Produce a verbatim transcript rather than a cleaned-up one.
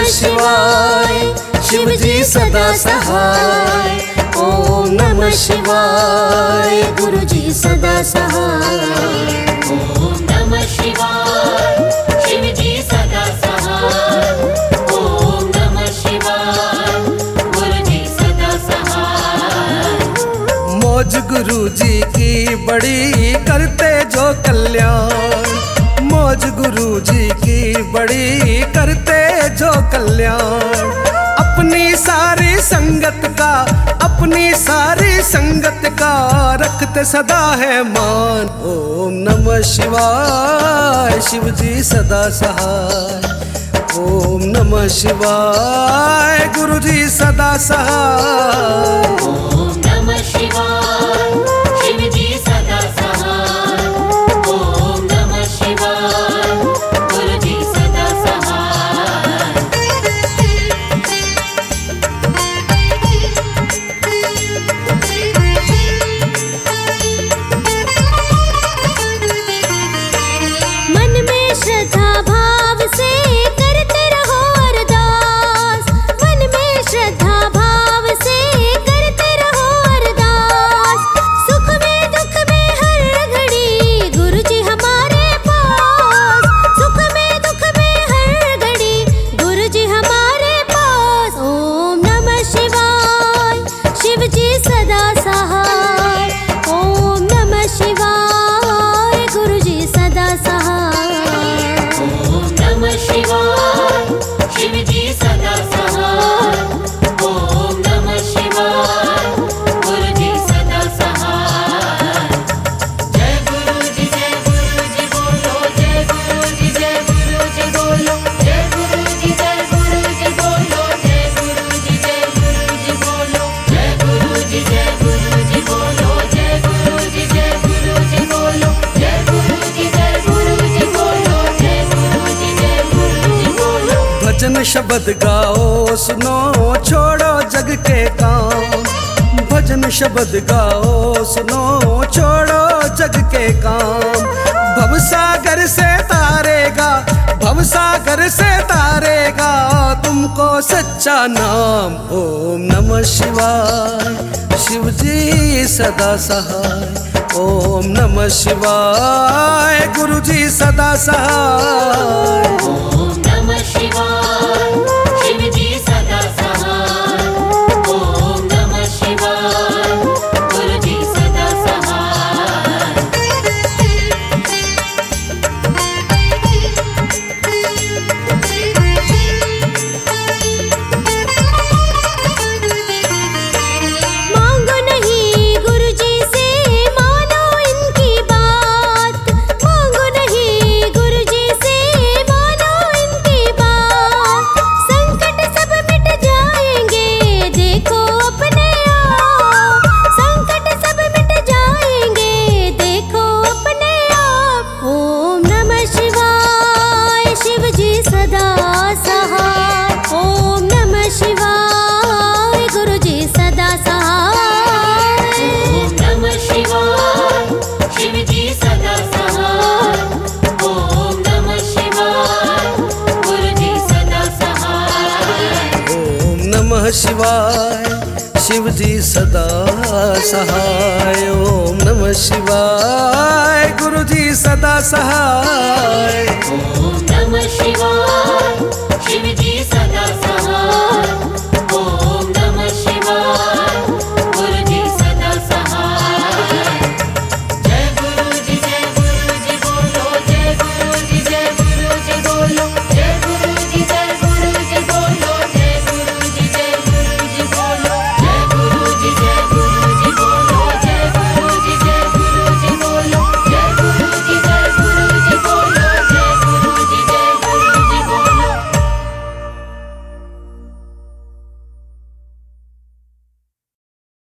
नमः शिवाय, शिव जी सदा सहाय। ओम नमः शिवाय, गुरु जी सदा सहाय। ओम नमः शिवाय, शिव जी सदा सहाय। ओम नमः शिवाय, गुरु जी सदा सहाय। मौज गुरु जी की बड़ी करते जो कल्याण, मौज गुरु जी की बड़ी करते जो कल्याण। अपनी सारी संगत का, अपनी सारी संगत का रखते सदा है मान। ओम नमः शिवाय, शिव जी सदा सहाय। ओम नमः शिवाय, गुरु जी सदा सहाय। ओम नमः शिवाय, शिव जी सदा सहाय। ओम नमः शिवाय, गुरु जी सदा सहाय। मन में श्रद्धा भाव से करते रहो अरदास, मन में श्रद्धा भाव से करते रहो अरदास। सुख में दुख में हर घड़ी गुरु जी हमारे पास, सुख में दुख में हर घड़ी गुरु जी हमारे पास। ओम नमः शिवाय, शिव जी सदा सहाय। ओम नमः शिवाय, गुरु जी सदा सहाय। ओम नमः शिवाय, शिव जी सदा सहाय। ओम नमः शिवाय, गुरु जी सदा सहाय। जय गुरु जी, जय गुरु जी बोलो, जय गुरु जी, जय गुरु जी बोलो, जय गुरु जी, जय गुरु जी बोलो, जय गुरु जी, जय गुरु जी बोलो, जय गुरु जी, जय गुरु जी बोलो, जय गुरु जी, जय गुरु जी बोलो, जय गुरु जी, जय गुरु जी बोलो, जय गुरु जी, जय गुरु जी बोलो। भजन शब्द गाओ सुनो, छोड़ो जग के काम। भजन शब्द गाओ सुनो, छोड़ो जग के काम। भवसागर से तारेगा, भवसागर से तारेगा तुमको सच्चा नाम। ओम नमः शिवाय, शिव जी सदा सहाय। ओम नमः शिवाय, गुरु जी सदा सहाय। ओम नमः शिवाय, शिव जी सदा सहाय। ओम नमः शिवाय, गुरु जी सदा सहाय। मांगो नहीं गुरु जी से, मानो इनकी बात। मांगो नहीं गुरु जी से, मानो इनकी बात। संकट सब मिट जाएंगे, देखो अपने आप। संकट सब मिट जाएंगे, देखो अपने आप। ओम नमः शिवाय, शिव जी सदा सहाय। ओम नमः शिवाय, गुरु जी सदा सहाय। ओम नमः शिवाय, शिव जी सदा सहाय। ओम नमः शिवाय, गुरु जी सदा सहाय। ओम नमः शिवाय, शिव जी सदा सहाय। ओम नमः शिवाय, गुरु जी सदा सहाय। ओम